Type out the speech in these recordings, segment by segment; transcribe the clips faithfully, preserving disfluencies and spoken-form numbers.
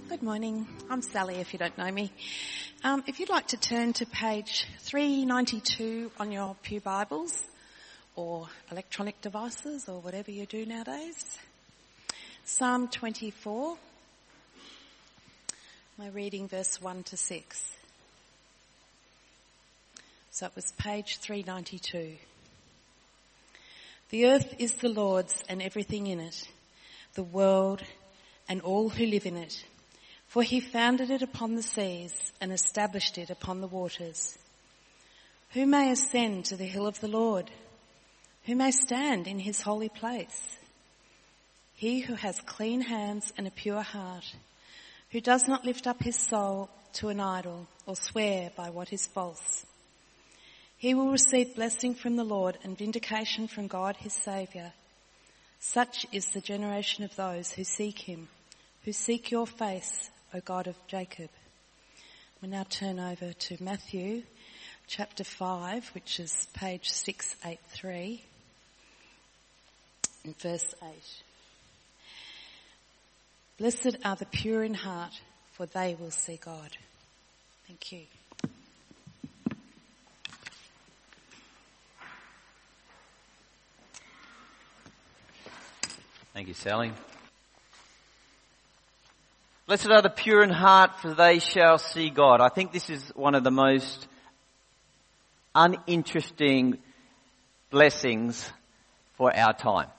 Good morning. I'm Sally, if you don't know me. Um, if you'd like to turn to page three ninety-two on your pew Bibles or electronic devices or whatever you do nowadays. Psalm twenty-four. My reading verse one to six. So it was page three ninety-two. The earth is the Lord's and everything in it, the world and all who live in it. For he founded it upon the seas and established it upon the waters. Who may ascend to the hill of the Lord? Who may stand in his holy place? He who has clean hands and a pure heart, who does not lift up his soul to an idol or swear by what is false. He will receive blessing from the Lord and vindication from God his Saviour. Such is the generation of those who seek him, who seek your face, O God of Jacob. We now turn over to Matthew chapter five, which is page six eighty-three, and verse eight. Blessed are the pure in heart, for they will see God. Thank you. Thank you, Sally. Blessed are the pure in heart, for they shall see God. I think this is one of the most uninteresting blessings for our time.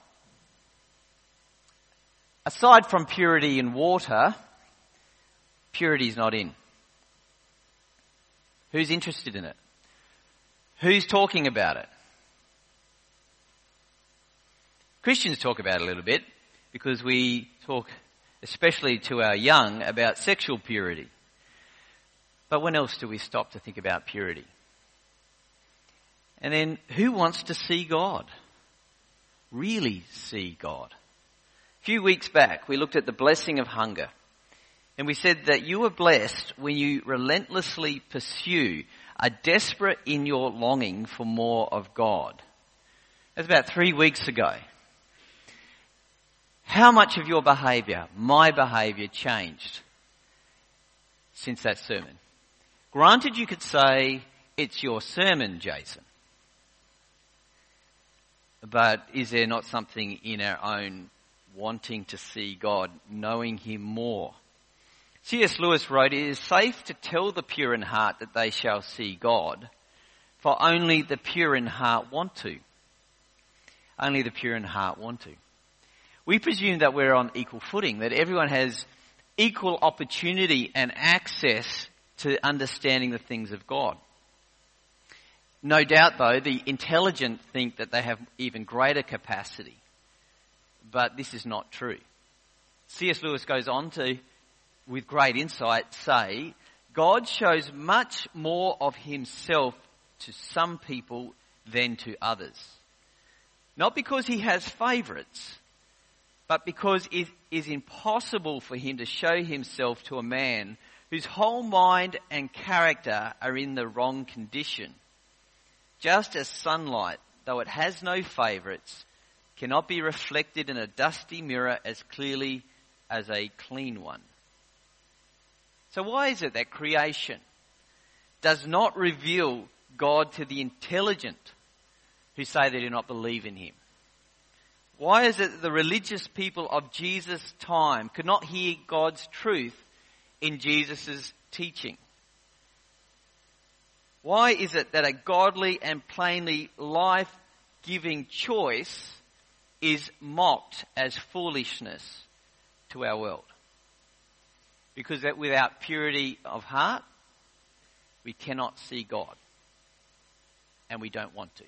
Aside from purity in water, purity is not in. Who's interested in it? Who's talking about it? Christians talk about it a little bit because we talk, especially to our young, about sexual purity. But when else do we stop to think about purity? And then, who wants to see God? Really see God? A few weeks back, we looked at the blessing of hunger. And we said that you are blessed when you relentlessly pursue, are desperate in your longing for more of God. That's about three weeks ago. How much of your behaviour, my behaviour, changed since that sermon? Granted, you could say, it's your sermon, Jason. But is there not something in our own wanting to see God, knowing him more? C S Lewis wrote, it is safe to tell the pure in heart that they shall see God, for only the pure in heart want to. Only the pure in heart want to. We presume that we're on equal footing, that everyone has equal opportunity and access to understanding the things of God. No doubt, though, the intelligent think that they have even greater capacity. But this is not true. C S Lewis goes on to, with great insight, say, God shows much more of himself to some people than to others. Not because he has favourites, but because it is impossible for him to show himself to a man whose whole mind and character are in the wrong condition. Just as sunlight, though it has no favourites, cannot be reflected in a dusty mirror as clearly as a clean one. So why is it that creation does not reveal God to the intelligent who say they do not believe in him? Why is it that the religious people of Jesus' time could not hear God's truth in Jesus' teaching? Why is it that a godly and plainly life-giving choice is mocked as foolishness to our world? Because that without purity of heart, we cannot see God. And we don't want to.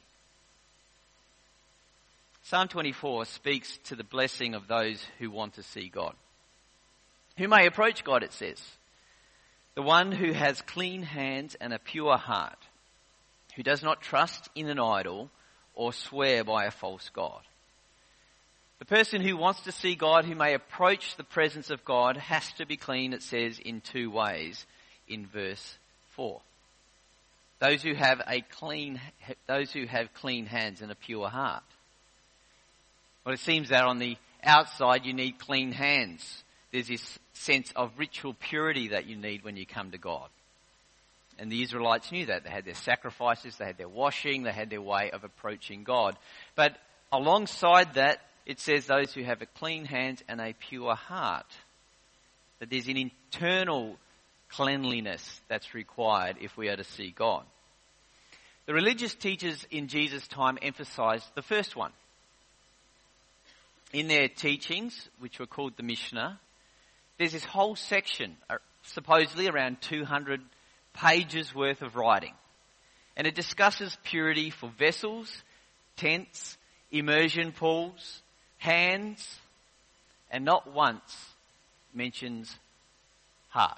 Psalm twenty-four speaks to the blessing of those who want to see God. Who may approach God, it says. The one who has clean hands and a pure heart, who does not trust in an idol or swear by a false god. The person who wants to see God, who may approach the presence of God, has to be clean, it says, in two ways in verse four. Those who have a clean, those who have clean hands and a pure heart. Well, it seems that on the outside you need clean hands there's this sense of ritual purity that you need when you come to God. And the Israelites knew that. They had their sacrifices, they had their washing, they had their way of approaching God. But alongside that, it says those who have a clean hands and a pure heart. That there's an internal cleanliness that's required if we are to see God. The religious teachers in Jesus' time emphasized the first one. In their teachings, which were called the Mishnah, there's this whole section, supposedly around two hundred pages worth of writing. And it discusses purity for vessels, tents, immersion pools, hands, and not once mentions hearts.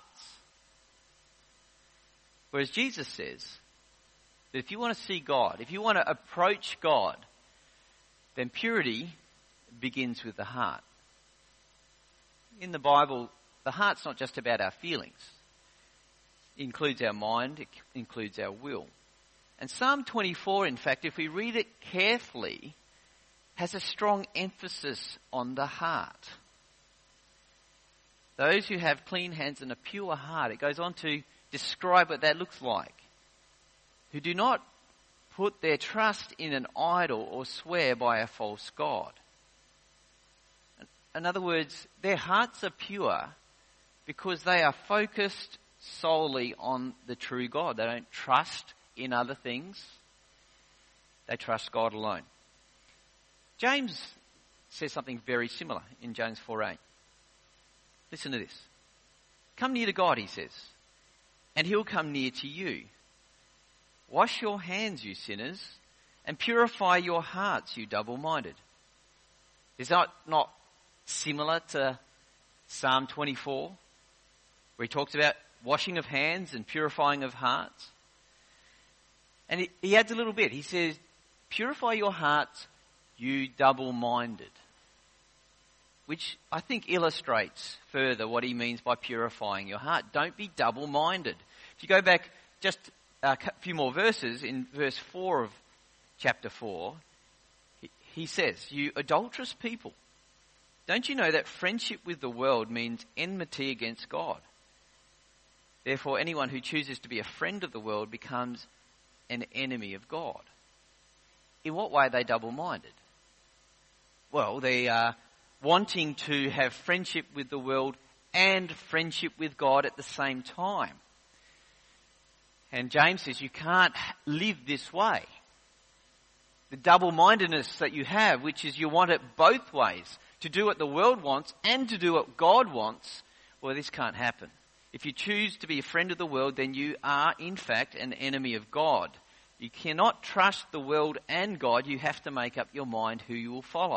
Whereas Jesus says that if you want to see God, if you want to approach God, then purity begins with the heart. In the Bible, the heart's not just about our feelings. It includes our mind, it includes our will. And Psalm twenty-four, in fact, if we read it carefully, has a strong emphasis on the heart. Those who have clean hands and a pure heart, it goes on to describe what that looks like. Who do not put their trust in an idol or swear by a false god. In other words, their hearts are pure because they are focused solely on the true God. They don't trust in other things. They trust God alone. James says something very similar in James four eight. Listen to this. Come near to God, he says, and he'll come near to you. Wash your hands, you sinners, and purify your hearts, you double-minded. Is that not similar to Psalm twenty-four, where he talks about washing of hands and purifying of hearts? And he, he adds a little bit. He says, purify your hearts, you double-minded. Which I think illustrates further what he means by purifying your heart. Don't be double-minded. If you go back just a few more verses, in verse four of chapter four, he, he says, you adulterous people, don't you know that friendship with the world means enmity against God? Therefore, anyone who chooses to be a friend of the world becomes an enemy of God. In what way are they double-minded? Well, they are wanting to have friendship with the world and friendship with God at the same time. And James says you can't live this way. The double-mindedness that you have, which is you want it both ways, to do what the world wants and to do what God wants, well, this can't happen. If you choose to be a friend of the world, then you are, in fact, an enemy of God. You cannot trust the world and God. You have to make up your mind who you will follow.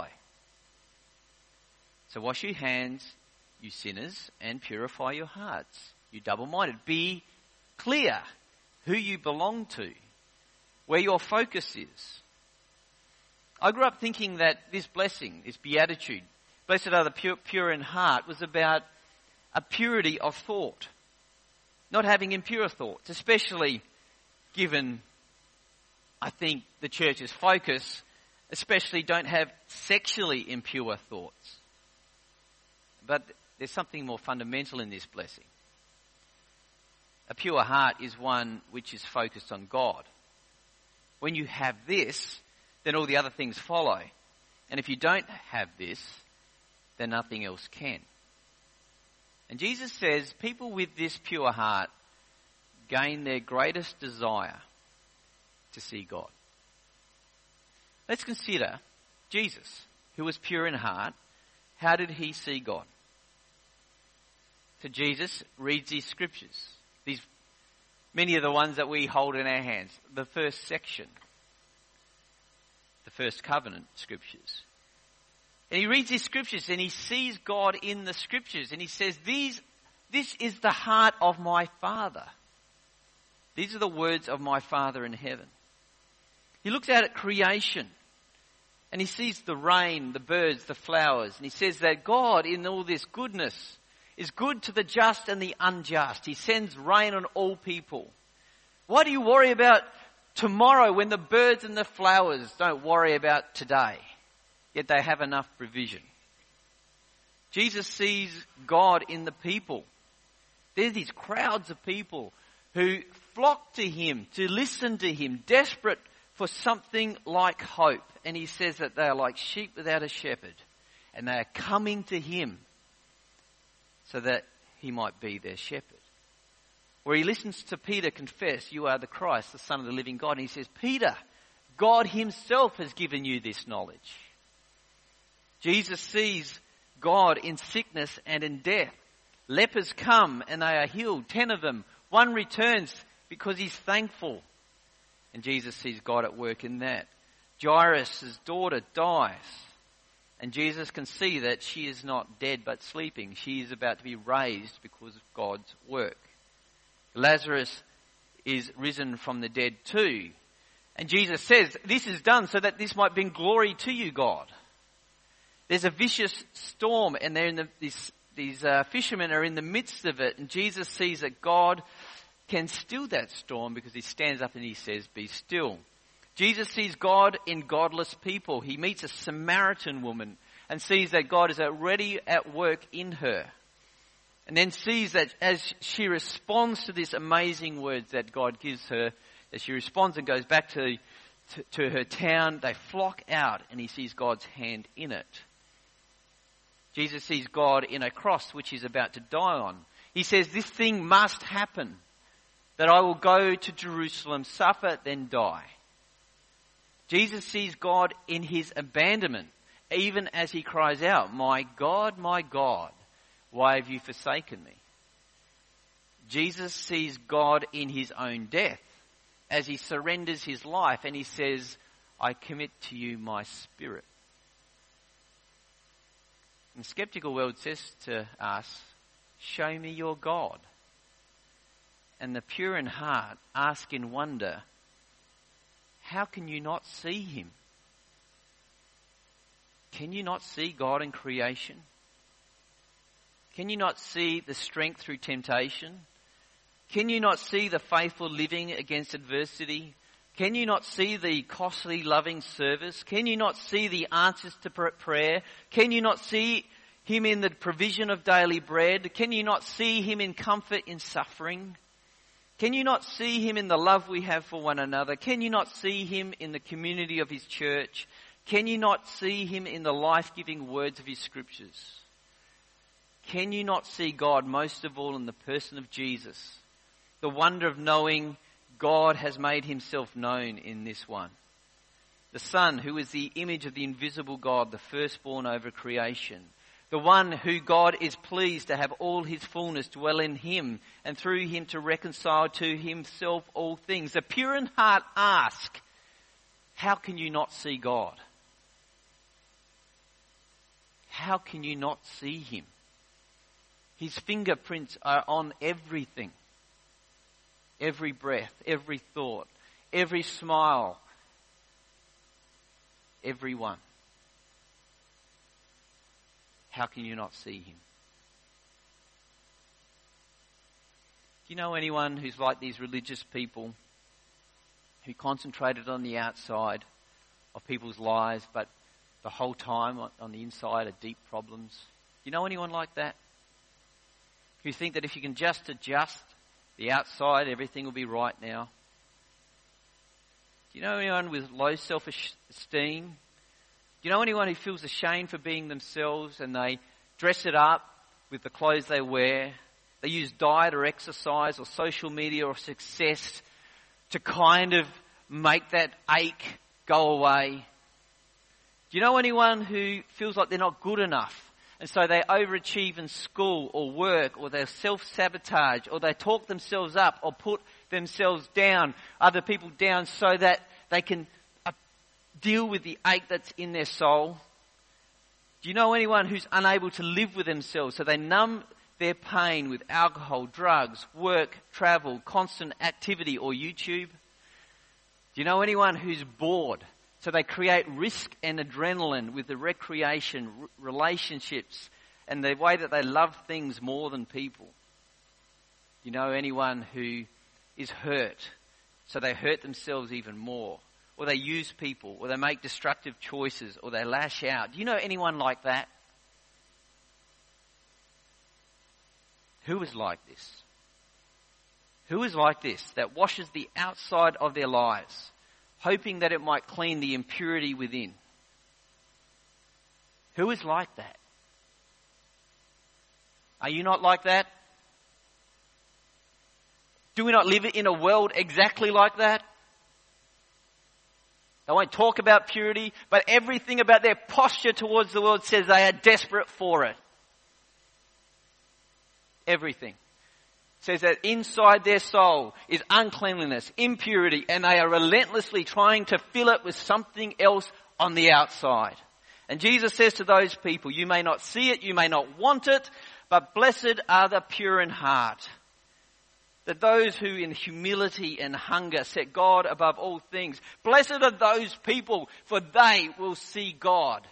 So wash your hands, you sinners, and purify your hearts, you double-minded. Be clear who you belong to, where your focus is. I grew up thinking that this blessing, this beatitude, blessed are the pure, pure in heart, was about a purity of thought, not having impure thoughts, especially given, I think, the church's focus, especially don't have sexually impure thoughts. But there's something more fundamental in this blessing. A pure heart is one which is focused on God. When you have this, then all the other things follow. And if you don't have this, then nothing else can. And Jesus says people with this pure heart gain their greatest desire to see God. Let's consider Jesus, who was pure in heart. How did he see God? So Jesus reads these scriptures. These, many of the ones that we hold in our hands. The first section. The first covenant scriptures. And he reads these scriptures and he sees God in the scriptures. And he says, "These, this is the heart of my Father. These are the words of my Father in heaven." He looks out at creation. And he sees the rain, the birds, the flowers. And he says that God, in all this goodness, is good to the just and the unjust. He sends rain on all people. Why do you worry about tomorrow when the birds and the flowers don't worry about today? Yet they have enough provision. Jesus sees God in the people. There's these crowds of people who flock to him, to listen to him, desperate for something like hope. And he says that they are like sheep without a shepherd. And they are coming to him so that he might be their shepherd. Where he listens to Peter confess, "You are the Christ, the Son of the living God." And he says, "Peter, God himself has given you this knowledge." Jesus sees God in sickness and in death. Lepers come and they are healed, ten of them. One returns because he's thankful. And Jesus sees God at work in that. Jairus' daughter dies. And Jesus can see that she is not dead but sleeping. She is about to be raised because of God's work. Lazarus is risen from the dead too. And Jesus says, "This is done so that this might bring glory to you, God." There's a vicious storm and they're in the, this, these uh, fishermen are in the midst of it. And Jesus sees that God can still that storm because he stands up and he says, "Be still." Jesus sees God in godless people. He meets a Samaritan woman and sees that God is already at work in her. And then sees that as she responds to this amazing words that God gives her, as she responds and goes back to, to, to her town, they flock out and he sees God's hand in it. Jesus sees God in a cross which he's about to die on. He says, "This thing must happen, that I will go to Jerusalem, suffer, then die." Jesus sees God in his abandonment, even as he cries out, "My God, my God, why have you forsaken me?" Jesus sees God in his own death, as he surrenders his life and he says, "I commit to you my spirit." And the skeptical world says to us, "Show me your God." And the pure in heart ask in wonder, how can you not see him? Can you not see God in creation? Can you not see the strength through temptation? Can you not see the faithful living against adversity? Can you not see the costly loving service? Can you not see the answers to prayer? Can you not see him in the provision of daily bread? Can you not see him in comfort in suffering? Can you not see him in the love we have for one another? Can you not see him in the community of his church? Can you not see him in the life-giving words of his scriptures? Can you not see God most of all in the person of Jesus? The wonder of knowing God has made himself known in this one. The Son, who is the image of the invisible God, the firstborn over creation. The one who God is pleased to have all his fullness dwell in him and through him to reconcile to himself all things. The pure in heart ask, how can you not see God? How can you not see him? His fingerprints are on everything. Every breath, every thought, every smile, every one. How can you not see him? Do you know anyone who's like these religious people who concentrated on the outside of people's lives, but the whole time on the inside are deep problems? Do you know anyone like that? Who think that if you can just adjust the outside, everything will be right now? Do you know anyone with low self-esteem? Do you know anyone who feels ashamed for being themselves and they dress it up with the clothes they wear? They use diet or exercise or social media or success to kind of make that ache go away. Do you know anyone who feels like they're not good enough and so they overachieve in school or work, or they self-sabotage, or they talk themselves up or put themselves down, other people down, so that they can deal with the ache that's in their soul? Do you know anyone who's unable to live with themselves, so they numb their pain with alcohol, drugs, work, travel, constant activity, or YouTube? Do you know anyone who's bored, so they create risk and adrenaline with the recreation, r- relationships, and the way that they love things more than people? Do you know anyone who is hurt, so they hurt themselves even more? Or they use people, or they make destructive choices, or they lash out. Do you know anyone like that? Who is like this? Who is like this, that washes the outside of their lives, hoping that it might clean the impurity within? Who is like that? Are you not like that? Do we not live in a world exactly like that? They won't talk about purity, but everything about their posture towards the world says they are desperate for it. Everything. It says that inside their soul is uncleanliness, impurity, and they are relentlessly trying to fill it with something else on the outside. And Jesus says to those people, you may not see it, you may not want it, but blessed are the pure in heart. That those who in humility and hunger set God above all things. Blessed are those people, for they will see God.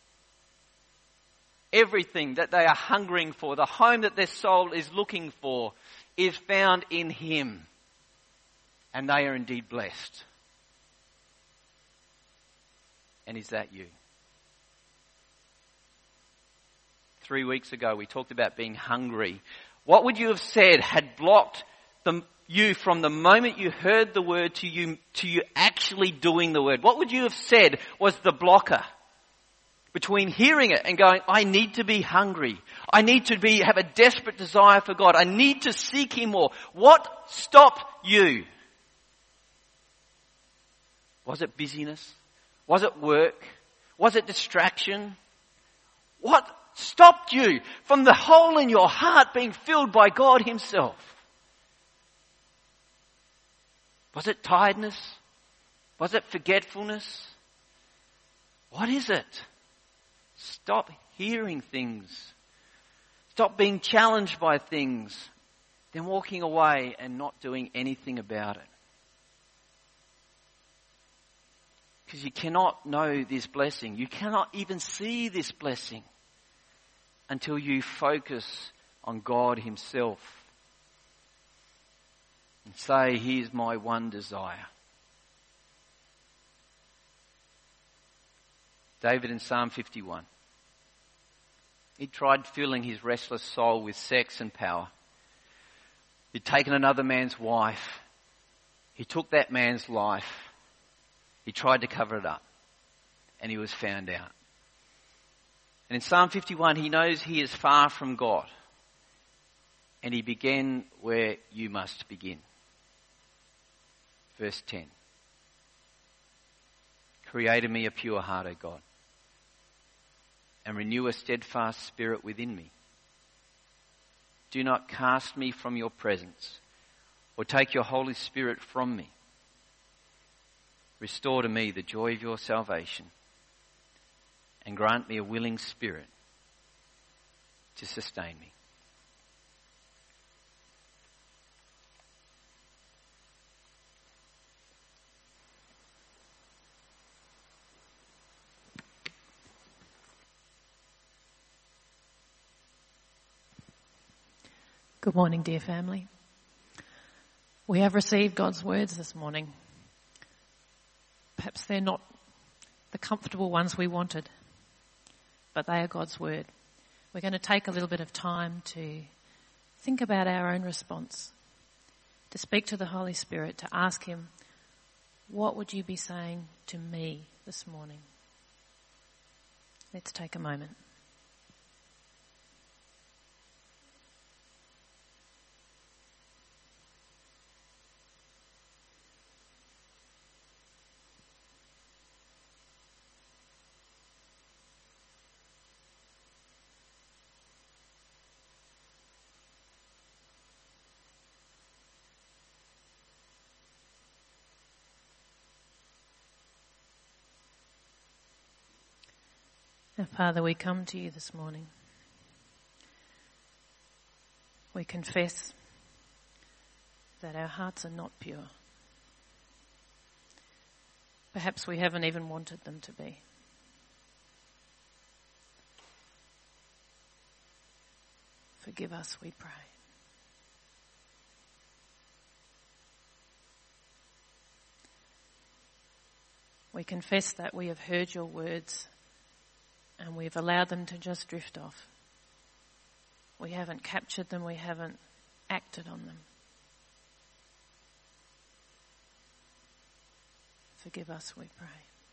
Everything that they are hungering for, the home that their soul is looking for, is found in Him. And they are indeed blessed. And is that you? Three weeks ago we talked about being hungry. What would you have said had blocked the, you from the moment you heard the word to you to you actually doing the word? What would you have said was the blocker between hearing it and going, I need to be hungry. I need to be have a desperate desire for God. I need to seek Him more. What stopped you? Was it busyness? Was it work? Was it distraction? What stopped you from the hole in your heart being filled by God Himself? Was it tiredness? Was it forgetfulness? What is it? Stop hearing things. Stop being challenged by things. Then walking away and not doing anything about it. Because you cannot know this blessing. You cannot even see this blessing until you focus on God Himself. And say, here's my one desire. David in Psalm fifty-one. He tried filling his restless soul with sex and power. He'd taken another man's wife. He took that man's life. He tried to cover it up. And he was found out. And in Psalm fifty-one, he knows he is far from God. And he began where you must begin. Verse ten. Create in me a pure heart, O God, and renew a steadfast spirit within me. Do not cast me from your presence, or take your Holy Spirit from me. Restore to me the joy of your salvation, and grant me a willing spirit to sustain me. Good morning, dear family. We have received God's words this morning. Perhaps they're not the comfortable ones we wanted, but they are God's word. We're going to take a little bit of time to think about our own response, to speak to the Holy Spirit, to ask Him, what would you be saying to me this morning? Let's take a moment. Now, Father, we come to you this morning. We confess that our hearts are not pure. Perhaps we haven't even wanted them to be. Forgive us, we pray. We confess that we have heard your words and we've allowed them to just drift off. We haven't captured them. We haven't acted on them. Forgive us, we pray.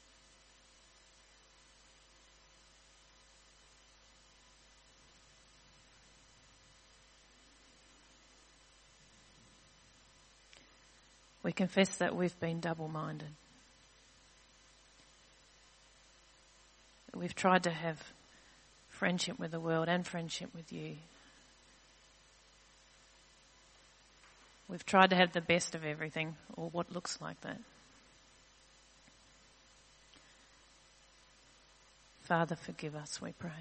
We confess that we've been double-minded. We've tried to have friendship with the world and friendship with you. We've tried to have the best of everything, or what looks like that. Father, forgive us, we pray.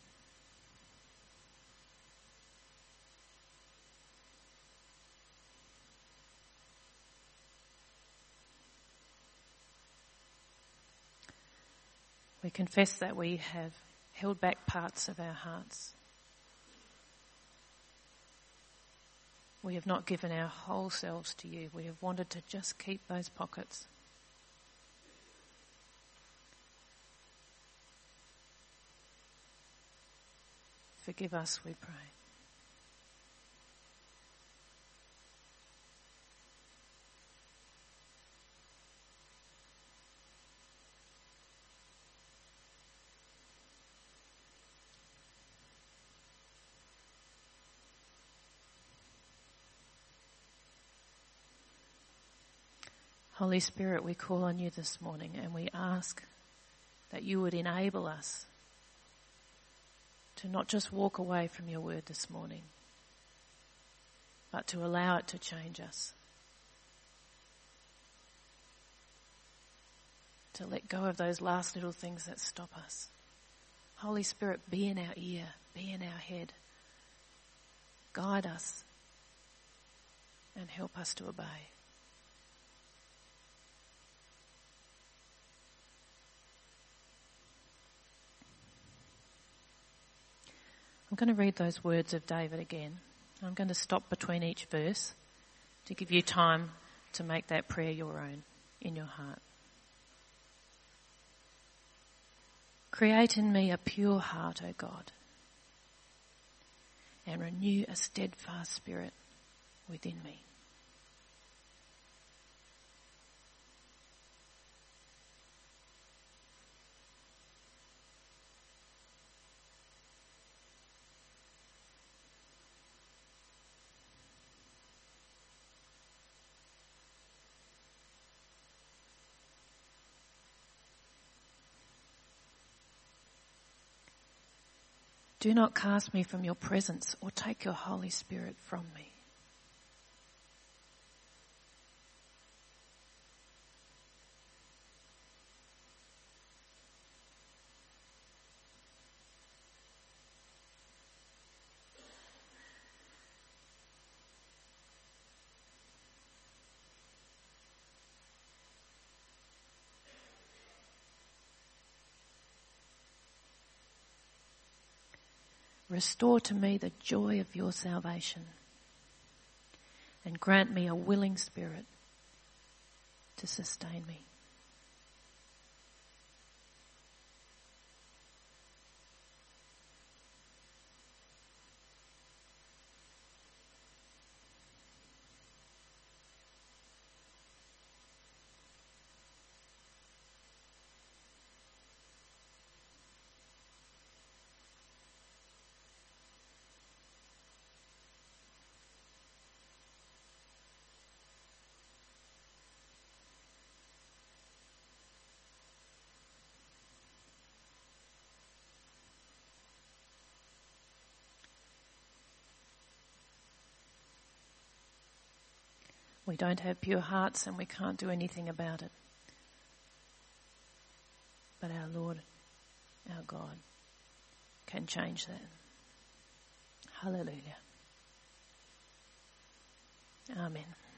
We confess that we have held back parts of our hearts. We have not given our whole selves to you. We have wanted to just keep those pockets. Forgive us, we pray. Holy Spirit, we call on you this morning and we ask that you would enable us to not just walk away from your word this morning, but to allow it to change us. To let go of those last little things that stop us. Holy Spirit, be in our ear, be in our head. Guide us and help us to obey. I'm going to read those words of David again. I'm going to stop between each verse to give you time to make that prayer your own in your heart. Create in me a pure heart, O God, and renew a steadfast spirit within me. Do not cast me from your presence or take your Holy Spirit from me. Restore to me the joy of your salvation and grant me a willing spirit to sustain me. We don't have pure hearts and we can't do anything about it. But our Lord, our God, can change that. Hallelujah. Amen.